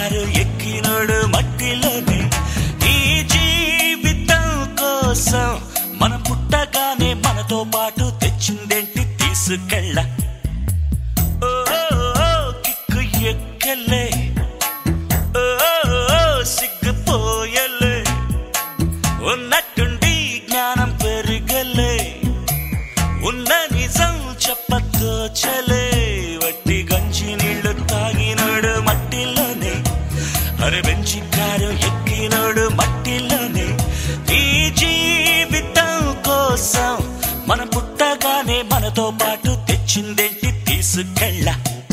car ఎక్కినోడు మట్టిలోనే ఈ జీవితం కోసం మన పుట్టగానే మనతో పాటు తెచ్చిందేంటి తీసుకెళ్ళ కిక్కు ఎక్కలే సిగ్గుపోయలే ఉన్నట్టుండి జ్ఞానం పెరిగలే ఉన్న నిజం చెప్పతోచలే వట్టి గంజి నీళ్లు తాగినోడు మట్టిలోనే అరే బెంచి కారు ఎక్కినోడు మట్టిలోనే ఈ జీవితం కోసం మన పుట్టగానే మనతో పాటు తెచ్చిందేంటి తీసుకెళ్ళ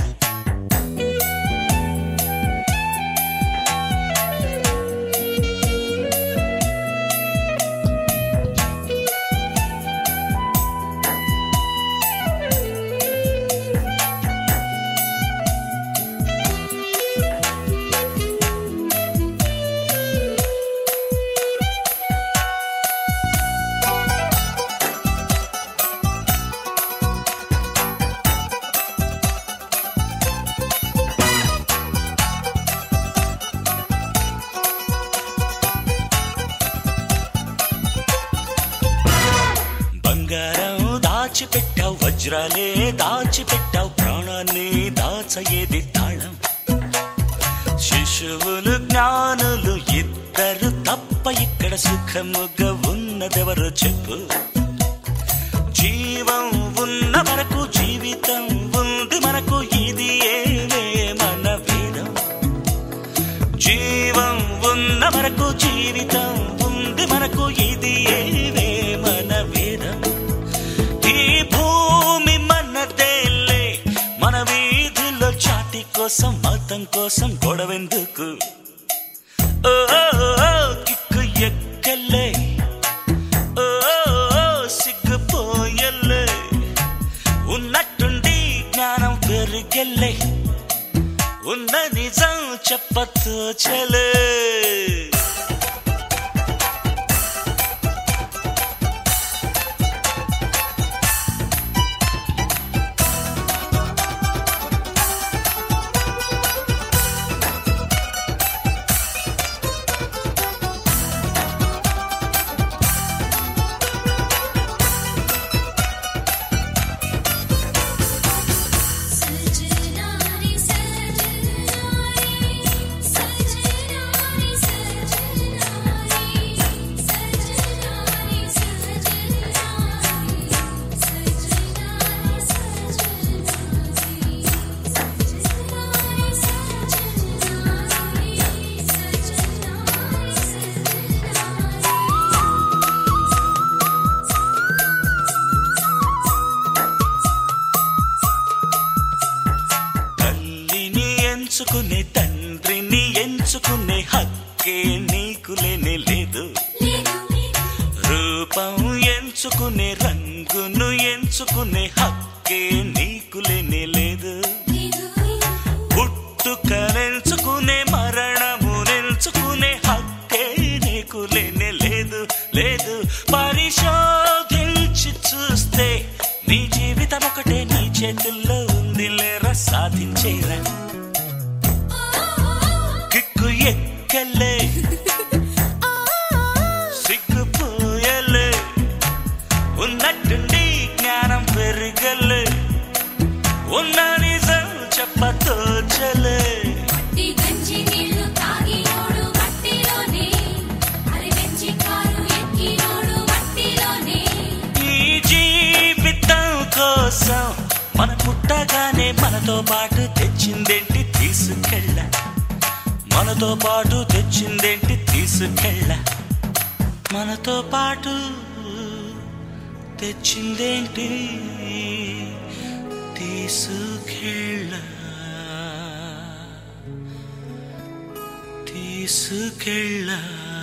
బంగారం దాచిపెట్టావు వజ్రాలే దాచిపెట్టావు ప్రాణాన్ని దాచయేది తాళం శిశువులు జ్ఞానులు ఇద్దరు తప్ప ఇక్కడ సుఖముగా ఉన్నదెవరో చెప్పు జీవం ఉన్న వరకు జీవితం ఉంది మనకు ఇది ఏవే మన వేదం జీవం ఉన్న వరకు జీవితం ఉంది మనకు ఇది ఏవే మన వేదం ఈ భూమి మనదేలే మన వీధిలో చాటి కోసం మతం కోసం గొడవెందుకు కిక్కు ఎక్కలే సిగ్గుపోయలే ఉన్నట్టుండి జ్ఞానం పెరిగలే ఉన్న నిజం చెప్పతోచలే ఎంచుకునే తండ్రిని ఎంచుకునే హక్కే నీకు లేనే లేదు రూపం ఎంచుకునే రంగును ఎంచుకునే హక్కే నీకు లేనే లేదు పుట్టుకనెంచుకునే మరణమునెంచుకునే హక్కే నీకు లేనే లేదు లేదు పరిశోధించి చూస్తే నీ జీవితం ఒకటే నీ చేతుల్లో ఉంది లేరా సాధించేరా కిక్కు ఎక్కలే సిగ్గుపోయలే ఉన్నట్టుండి జ్ఞానం పెరగలే ఉన్న నిజం చెప్పతోచలే ఈ జీవితం కోసం మన పుట్టగానే మనతో పాటు తెచ్చిందేంటి తీసుకెళ్ళ మనతో పాటు తెచ్చిందేంటి తీసుకెళ్ళ మనతో పాటు తెచ్చిందేంటి తీసుకెళ్ళ తీసుకెళ్ళ